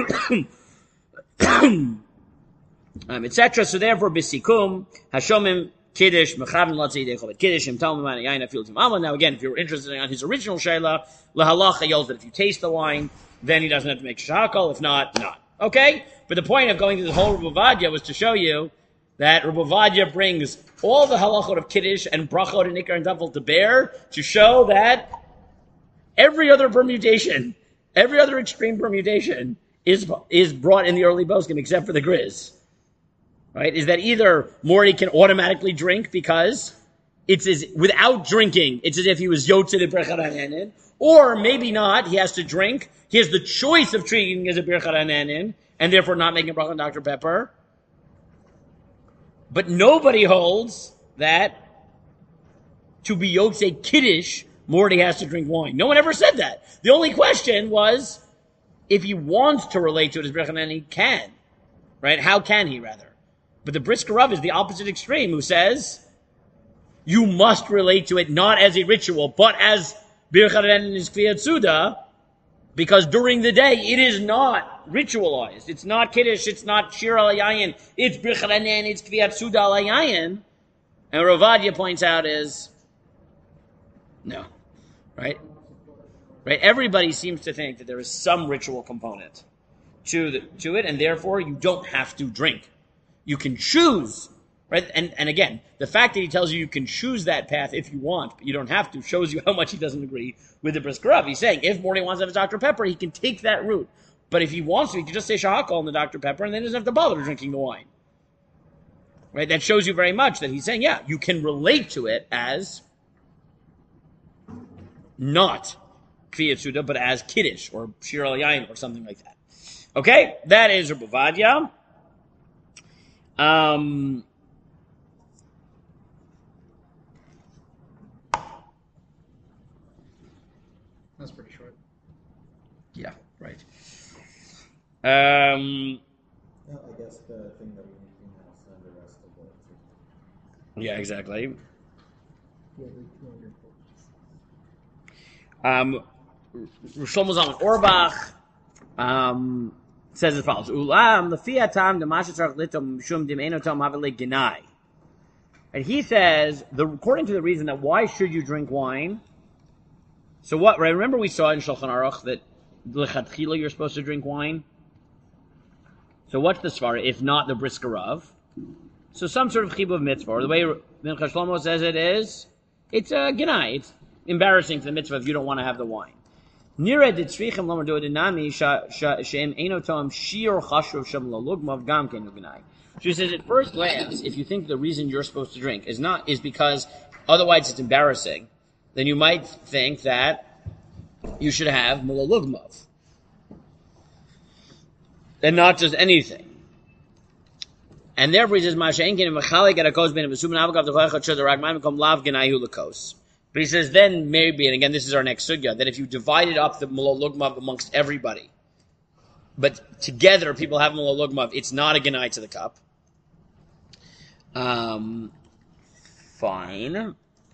etc. So therefore, bisikum hashomim kiddush mechavim latzei dechol kiddush im talmud man yain afil tim alma. Now again, if you're interested in his original shayla, lahalacha yells that if you taste the wine, then he doesn't have to make shakal. If not, not. Okay. But the point of going through the whole Rebbe Ovadia was to show you that Rebbe Ovadia brings all the halachot of kiddush and brachot and ikar and tafel to bear to show that every other permutation, every other extreme permutation is brought in the early poskim except for the grizz. Right? Is that either Morty can automatically drink because without drinking, it's as if he was yotzei de Birchad HaNenin, or maybe not, he has to drink. He has the choice of treating as a Birchad HaNenin, and therefore not making a bracha on Dr. Pepper. But nobody holds that to be yotzei kiddush, Morty has to drink wine. No one ever said that. The only question was, if he wants to relate to it as Birchad HaNenin, he can. Right? How can he, rather? But the Brisker Rav is the opposite extreme, who says you must relate to it not as a ritual, but as Birchad HaNenin is Kviyat Suda, because during the day it is not ritualized. It's not Kiddush, it's not Shir al Yayin, it's Birchad HaNenin, it's Kviyat Suda al Yayin. And Ravadia points out is, no. Right? Right? Everybody seems to think that there is some ritual component to it, and therefore you don't have to drink. You can choose, right? And again, the fact that he tells you can choose that path if you want, but you don't have to, shows you how much he doesn't agree with the Brisker Rav. He's saying if Morty wants to have his Dr. Pepper, he can take that route. But if he wants to, he can just say shahakal on the Dr. Pepper, and then he doesn't have to bother drinking the wine. Right? That shows you very much that he's saying, yeah, you can relate to it as not Kviyat Suda, but as Kiddush or Shir al Yain or something like that. Okay? That is Rebbe Ovadia. That's pretty short. Yeah, right. Yeah, I guess the thing that we need to now send the rest of it. Yeah, exactly. Shlomo Zalman Auerbach says as follows: Ulam lefiatam demashitzarach litom shum dimenotam havele genai. And he says, according to the reason that why should you drink wine? So what? Right, remember we saw in Shulchan Aruch that lechatchila you're supposed to drink wine. So what's the svara if not the Brisker Rav? So some sort of chibuv mitzvah, or the way Mincha Shlomo says it is, it's a genai. It's embarrassing to the mitzvah if you don't want to have the wine. Nira ditzrichem lomer do dinami she'em enotam shir chashuv shem lolugmav gam ken genai. She says at first glance, if you think the reason you're supposed to drink is because otherwise it's embarrassing, then you might think that you should have Mulalugmav. And not just anything. And therefore he says, but he says, then maybe, and again this is our next sugya, that if you divided up the Mulalugmav amongst everybody, but together people have Mulalugmav, it's not a genai to the cup. Fine.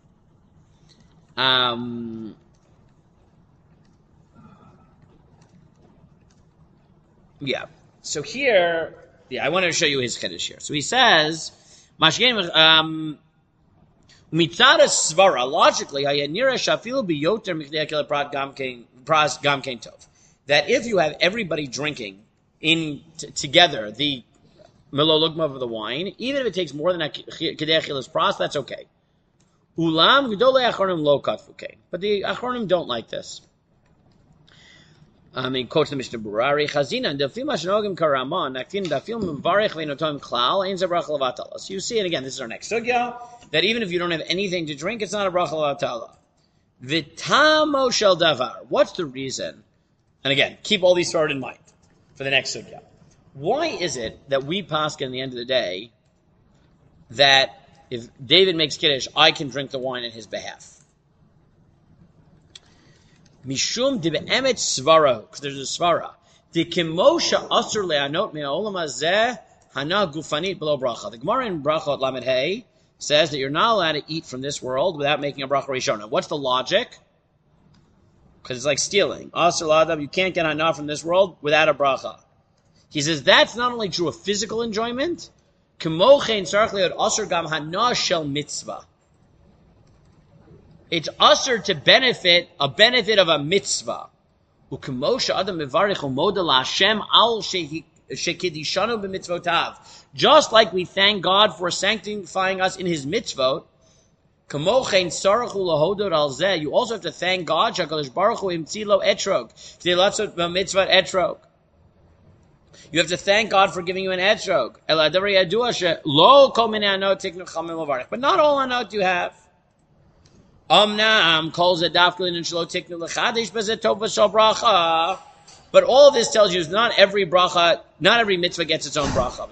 Yeah. So here, I want to show you his chiddush here. So he says, mitzad svara, logically, that if you have everybody drinking together the melolugma of the wine, even if it takes more than a kedei achilas pras, that's okay. Ulam gedolei achronim lo katfu kein, but the achronim don't like this. He quotes the Mishnah Burari, Chazina, Dafim Ashnogim Karaman, Naktin Dafim Mvarech Veinotom Klal, Ein Zabrach Lavatala. So you see, and again, this is our next sugya, that even if you don't have anything to drink, it's not a bracha lavatala. Vitamo shel davar. What's the reason? And again, keep all these started in mind for the next sugya. Why is it that we paskin at the end of the day that if David makes kiddush, I can drink the wine in his behalf? Mishum de be'emet svara, because there's a svara. The kimosha asur le'anot me'olam hazeh hana gufanit below bracha. The Gemara in Brachot Lamed Hey says that you're not allowed to eat from this world without making a bracha rishona. What's the logic? Because it's like stealing. Asur l'adam, you can't get hana from this world without a bracha. He says that's not only true of physical enjoyment, kimochein tzarich le'od asur gam hana shel mitzvah. It's usher to benefit a benefit of a mitzvah. Just like we thank God for sanctifying us in His mitzvot, you also have to thank God. You have to thank God for giving you an etrog. But not all anot you have. But all this tells you is not every bracha, not every mitzvah gets its own bracha.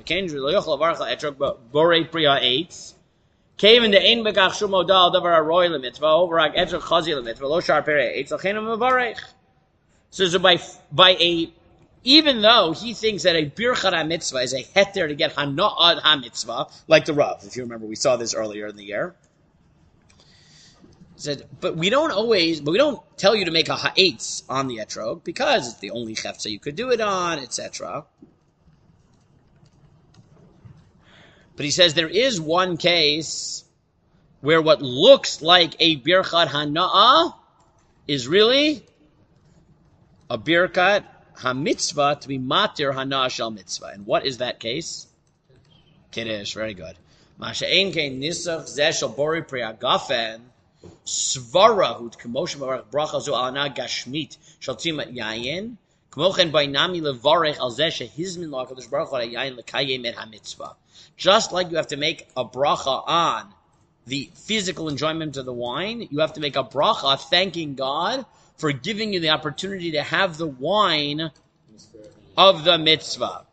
So even though he thinks that a birchat ha-mitzvah is a heter to get hana'ad ha-mitzvah, like the Rav, if you remember, we saw this earlier in the year. Said, but we don't tell you to make a ha'etz on the etrog because it's the only chefza you could do it on, etc. But he says there is one case where what looks like a birkat hana'ah is really a birkat ha-mitzvah to be matir hana'ah shel mitzvah. And what is that case? Kiddush, very good. Masha'en kein nisach zeh shel bori pri agafen svara hut k'moshe bavarech bracha zu alana gashmit shel tzimat yayin k'mochen bainami levarech al zeh shehizmin lo HaKadosh Baruch Hu yayin lekayem et ha-mitzvah. Just like you have to make a bracha on the physical enjoyment of the wine, you have to make a bracha thanking God for giving you the opportunity to have the wine of the mitzvah.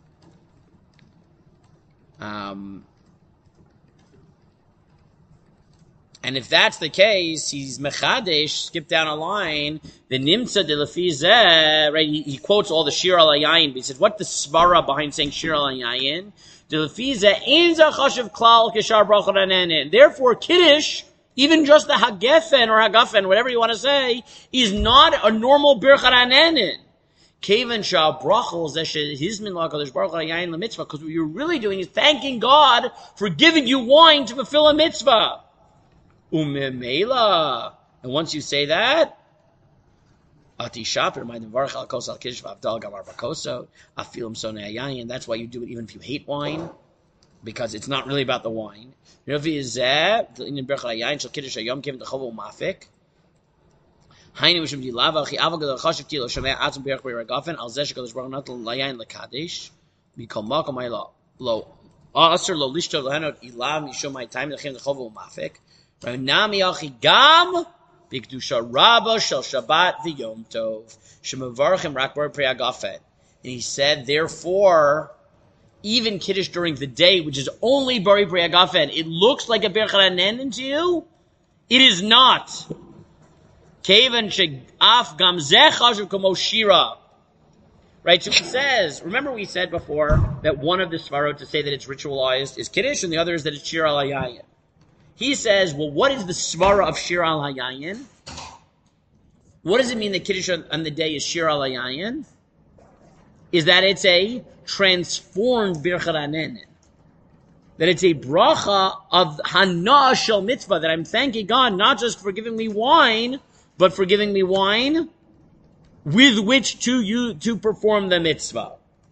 And if that's the case, he's mechadesh, skip down a line, the nimtza de lefi zeh, right, he quotes all the shir al hayayin, but he says, what's the svara behind saying shir al hayayin? De lefi zeh, ein zeh chashiv klal kishar brachot hanenin. Therefore, kiddush, even just the hagefen or hagafen, whatever you want to say, is not a normal birchat hanenin. Kevan shah brachol zeh hizmin lo HaKadosh Baruch Hu hayayin lemitzvah, because what you're really doing is thanking God for giving you wine to fulfill a mitzvah. Umemela. And once you say that, Ati Shaper, my Nevarch al Kos al Kiddush V'Avdal Gamar Bakoso, Afilim Sonei Yayin. That's why you do it even if you hate wine, because it's not really about the wine. Ravi Zeh, in Berchal Yayin Shal Kiddush Hayom Kevin Dechovo Mafik. Hainu Mishum Dilava Chi Avag Del Chashiv Tilo Shemei Atzum Berch Beiragafen Al Zeh Shekadosh Baruch Hu Layayin LeKadesh Mikol Makom Haylo Lo Aser Lo Lishto Lehanot Ilam Mishum Haytayim Lechem Dechovo Mafik. Nami achi gam b'kedusha rabba shel Shabbat v'Yom Tov shemavarchim rak bar pri agafen. And he said, therefore, even kiddush during the day, which is only bari pri agafen, it looks like a birchat hanenin to you. It is not. Kevan she'af gam zeh chashuv kamo shira. Right, so he says, remember we said before that one of the svarot to say that it's ritualized is kiddush, and the other is that it's shir al hayayin. He says, well, what is the svara of shir al hayayin? What does it mean that kiddush on the day is shir al hayayin? Is that it's a transformed birchat hanenin. That it's a bracha of hana shel mitzvah, that I'm thanking God not just for giving me wine, but for giving me wine with which to perform the mitzvah.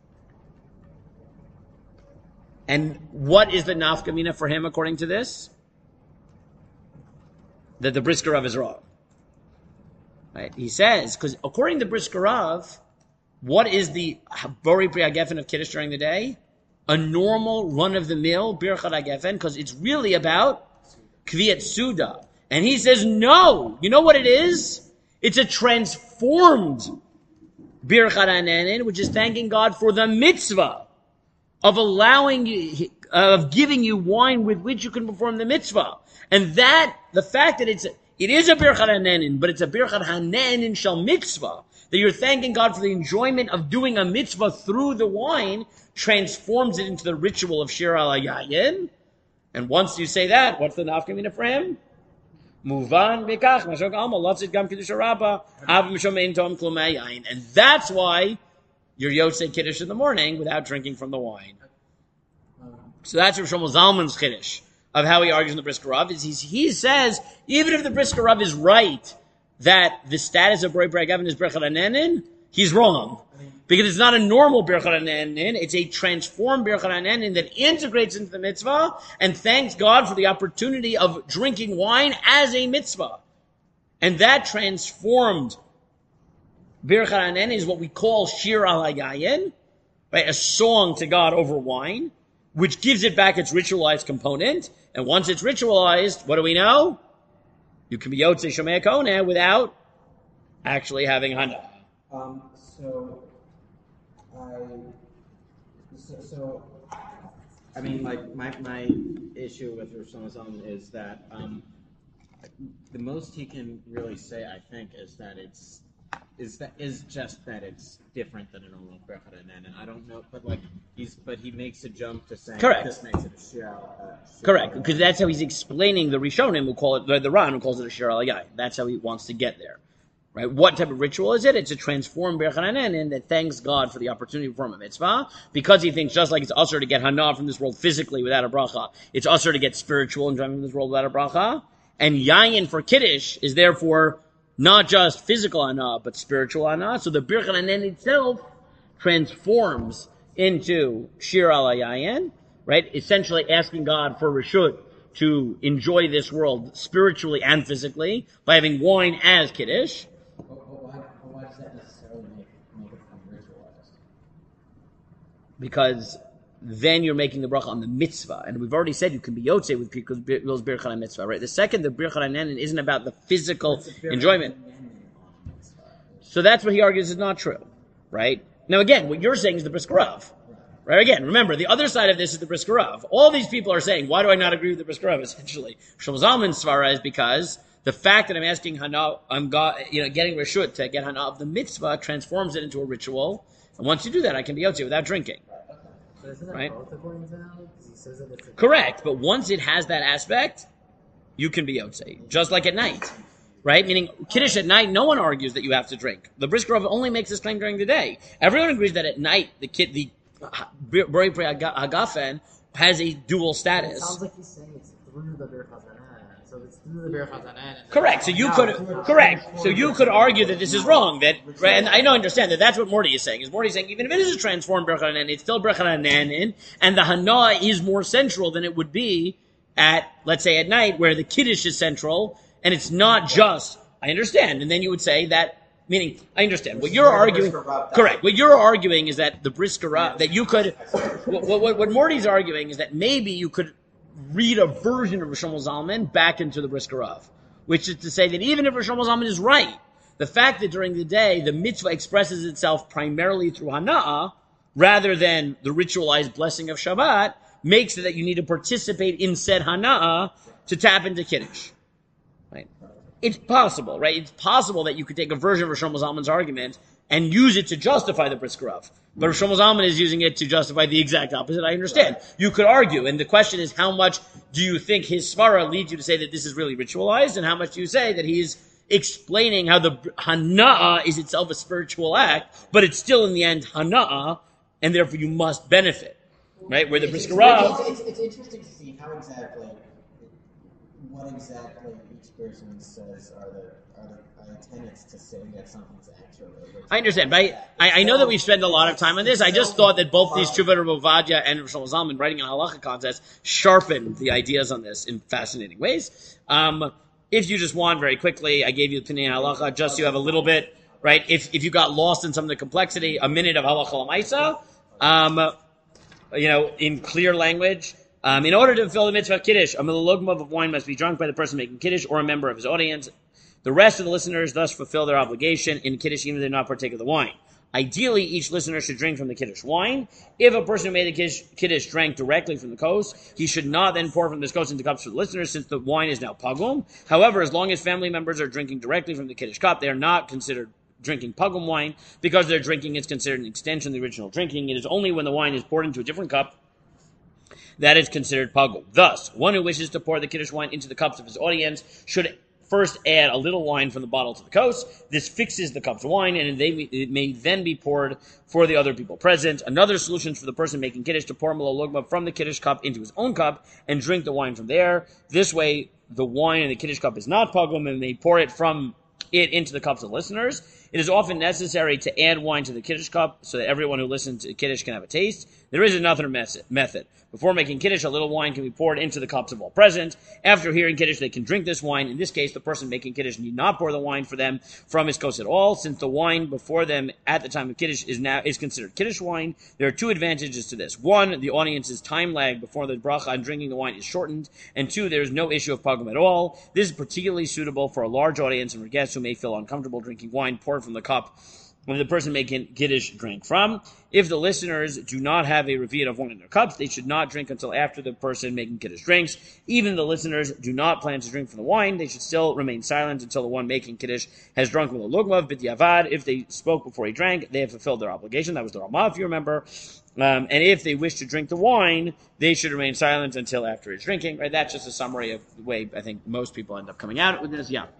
And what is the nafkamina for him according to this? That the Brisker Rav is wrong. Right? He says, because according to Brisker Rav, what is the Bori Pri Hagefen of Kiddush during the day? A normal run-of-the-mill Birchat Hagefen, because it's really about Kviyat Suda. And he says, no! You know what it is? It's a transformed Birchat Hanenin, which is thanking God for the mitzvah of of giving you wine with which you can perform the mitzvah. And that, the fact that it is a birchat hanenin, but it's a birchat hanenin shel mitzvah, that you're thanking God for the enjoyment of doing a mitzvah through the wine, transforms it into the ritual of shir al hayayin. And once you say that, what's the nafkamina for him? Muvan bekach mashok alma lotzit gam kiddush rabba avim shomein tom klum hayayin. And that's why you're yotzei kiddush in the morning without drinking from the wine. So that's Rav Shlomo Zalman's chiddush of how he argues in the Brisker Rav. He says, even if the Brisker Rav is right that the status of Borei Peri Hagafen is Birchat Hanenin, he's wrong. Because it's not a normal Birchat Hanenin, it's a transformed Birchat Hanenin that integrates into the mitzvah and thanks God for the opportunity of drinking wine as a mitzvah. And that transformed Birchat Hanenin is what we call Shir al Hayayin, right? A song to God over wine, which gives it back its ritualized component. And once it's ritualized, what do we know? You can be Yotzei Shomei HaKoneh without actually having Hana. I mean, like my issue with Rosh Hashanah is that the most he can really say, I think, is that it's just that it's different than a normal Birchat Hanenin. And I don't know, but he makes a jump to saying correct. This makes it a shir. Correct, because that's how he's explaining the Rishonim who call it the Ran who calls it a shir al hayayin. That's how he wants to get there. Right? What type of ritual is it? It's a transformed Birchat Hanenin that thanks God for the opportunity to perform a mitzvah, because he thinks just like it's usher to get hana from this world physically without a bracha, it's usher to get spiritual enjoyment from this world without a bracha. And yayin for kiddush is therefore not just physical hana, but spiritual hana. So the Birchat Hanenin itself transforms into shir al hayayin, right? Essentially asking God for reshut to enjoy this world spiritually and physically by having wine as kiddush. Why does that necessarily make it become ritualized? Because then you're making the bracha on the mitzvah. And we've already said you can be yotzei with those birchat mitzvah, right? The second, the birchat hanenin isn't about the physical enjoyment. So that's what he argues is not true, right? Now again, what you're saying is the Brisker Rav. Right? Again, remember, the other side of this is the Brisker Rav. All these people are saying, why do I not agree with the Brisker Rav? Essentially, Shlomo Zalman's svara is because the fact that I'm asking Hana, getting Reshut to get Hana of the mitzvah transforms it into a ritual. And once you do that, I can be Yotzei without drinking. But isn't that right? both according to Hal? Because he says that it's Correct, but once it has that aspect, you can be Yotzei. Just like at night. Right? Meaning, Kiddush at night, no one argues that you have to drink. The Brisker Rav only makes this claim during the day. Everyone agrees that at night, the Borei Peri Hagafen has a dual status. It sounds like he's saying it's through the Birchat Hanenin. So it's through the Birchat Hanenin. Correct. So you could argue that this is wrong. That, right, and I don't understand that. That's what Morty is saying. Is Morty saying even if it is a transformed Birchat Hanenin, it's still Birchat Hanenin, and the Hana is more central than it would be at, let's say, at night, where the Kiddush is central, and it's not just. I understand, and then you would say that. Meaning, I understand. What you're arguing, correct. What you're arguing is that the Brisker Rav, that you could, what Morty's arguing is that maybe you could read a version of Rosh Zalman back into the Brisker Rav, which is to say that even if Rosh Zalman is right, the fact that during the day the mitzvah expresses itself primarily through Hana'ah, rather than the ritualized blessing of Shabbat, makes it that you need to participate in said Hana'ah to tap into Kiddush. Right? It's possible, right? It's possible that you could take a version of Rosh Zalman's argument and use it to justify the Brisker Rav. But Rosh Zalman is using it to justify the exact opposite. I understand. You could argue, and the question is, how much do you think his svara leads you to say that this is really ritualized, and how much do you say that he's explaining how the Hana'ah is itself a spiritual act, but it's still in the end Hana'ah, and therefore you must benefit, right? Where the Brisker Rav... It's interesting to see what exactly each person says are the tenets to say that something's actually. I understand, but I know that we've spent a lot of time on this. I just thought that both these Chuvah Rav Ovadia and Rosh Zalman writing in halacha contests sharpened the ideas on this in fascinating ways. If you just want very quickly, I gave you the Pinei halacha just so you have a little bit, right? If you got lost in some of the complexity, a minute of halacha l'maisa, in clear language. In order to fulfill the mitzvah of Kiddush, a mililogma of wine must be drunk by the person making Kiddush or a member of his audience. The rest of the listeners thus fulfill their obligation in Kiddush even if they do not partake of the wine. Ideally, each listener should drink from the Kiddush wine. If a person who made the Kiddush drank directly from the kos, he should not then pour from this kos into cups for the listeners, since the wine is now pagum. However, as long as family members are drinking directly from the Kiddush cup, they are not considered drinking pagum wine. Because their drinking is considered an extension of the original drinking. It is only when the wine is poured into a different cup that is considered pagum. Thus, one who wishes to pour the Kiddush wine into the cups of his audience should first add a little wine from the bottle to the kos. This fixes the cups of wine, and it may then be poured for the other people present. Another solution is for the person making Kiddush to pour Malol Lugma from the Kiddush cup into his own cup and drink the wine from there. This way, the wine in the Kiddush cup is not pagum, and they pour it from it into the cups of listeners. It is often necessary to add wine to the Kiddush cup so that everyone who listens to Kiddush can have a taste. There is another method. Before making Kiddush, a little wine can be poured into the cups of all present. After hearing Kiddush, they can drink this wine. In this case, the person making Kiddush need not pour the wine for them from his kos at all, since the wine before them at the time of Kiddush is considered Kiddush wine. There are two advantages to this. One, the audience's time lag before the bracha on drinking the wine is shortened. And two, there is no issue of pagum at all. This is particularly suitable for a large audience and for guests who may feel uncomfortable drinking wine poured from the cup when the person making Kiddush drank from. If the listeners do not have a revi'at of wine in their cups, they should not drink until after the person making Kiddush drinks. Even if the listeners do not plan to drink from the wine, they should still remain silent until the one making Kiddush has drunk from the lugmav b'diavad. If they spoke before he drank, they have fulfilled their obligation. That was the Ramah, if you remember. And if they wish to drink the wine, they should remain silent until after his drinking. Right? That's just a summary of the way I think most people end up coming out with this. Yeah.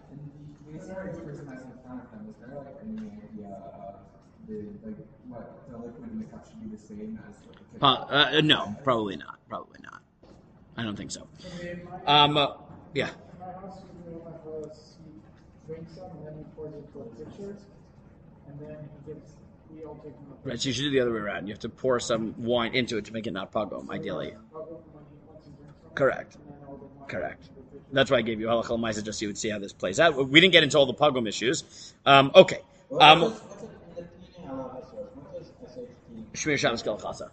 The liquid in the cup should be the same as the No, probably not. Probably not. I don't think so. Yeah. In my house, my fellow, he drinks some and then he pours it into a pitcher, and then we all take them up. Right, so you should do the other way around. You have to pour some wine into it to make it not pagum, ideally. Correct. Correct. That's why I gave you halakha l'maisa, just so you would see how this plays out. We didn't get into all the pagum issues. Okay. Shmir Shabbos Kel Chasa.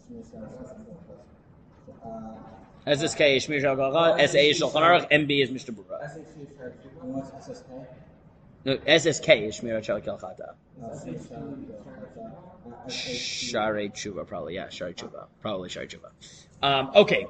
SSK is Shmir Shabbos Kel Chasa. SA is Shulchan Aruch. MB is Mishnah Berurah. No, SSK is Shmir Shabbos Kel Chasa. Sharei Tshuva, probably. Yeah, Sharei Tshuva. Probably Sharei Tshuva. Okay.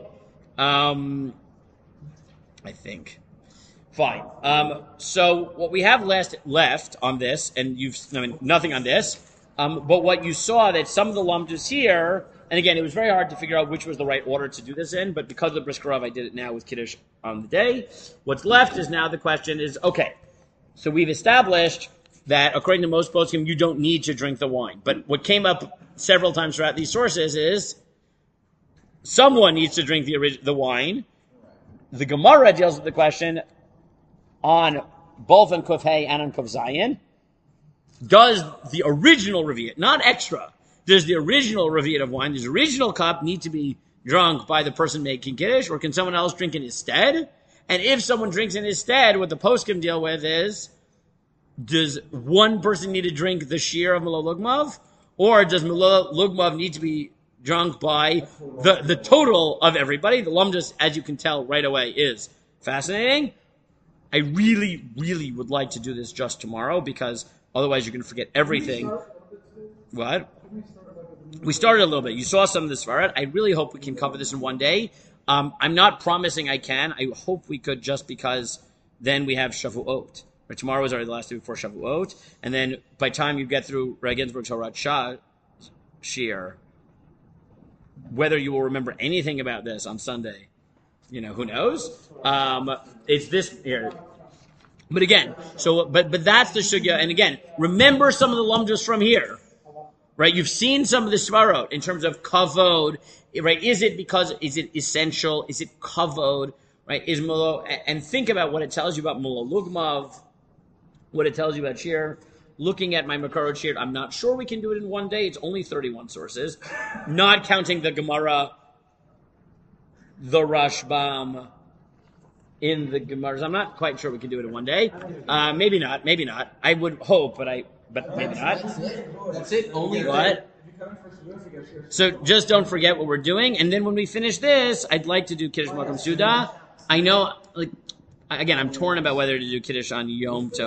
I think. Fine. So what we have left on this, and nothing on this, but what you saw that some of the lumdus here, and again, it was very hard to figure out which was the right order to do this in, but because of the Brisker Rav, I did it now with Kiddush on the day. What's left is now the question is, okay, so we've established that according to most poskim, you don't need to drink the wine. But what came up several times throughout these sources is someone needs to drink the wine. The Gemara deals with the question on both on Kuf Hey and on Kuf Zayin. Does the original revi'at, not extra, does the original revi'at of wine, this original cup, need to be drunk by the person making Kiddush, or can someone else drink in his stead? And if someone drinks in his stead, what the poskim deal with is, does one person need to drink the shear of Malol Lugmav, or does Malol Lugmav need to be drunk by the total of everybody? The lumdus, as you can tell right away, is fascinating. I really, really would like to do this just tomorrow, because otherwise you're going to forget everything. What? We started a little bit. You saw some of the Svarat. I really hope we can cover this in one day. I'm not promising I can. I hope we could, just because then we have Shavuot. Right, tomorrow is already the last day before Shavuot. And then by the time you get through Regensburg's Horat Shah Shir, whether you will remember anything about this on Sunday, who knows? It's this here. But again, but that's the sugya. And again, remember some of the lumdus from here, right? You've seen some of the svarot in terms of kavod, right? Is it essential? Is it kavod, right? And think about what it tells you about Malol Lugmav, what it tells you about shir. Looking at my Makarot shir, I'm not sure we can do it in one day. It's only 31 sources, not counting the Gemara, the Rashbam, in the Gemaras. I'm not quite sure we can do it in one day. Maybe not. I would hope, but maybe not. That's it. Only what? So just don't forget what we're doing. And then when we finish this, I'd like to do Kiddush Makam Suda. I know, again, I'm torn about whether to do Kiddush on Yom Tov.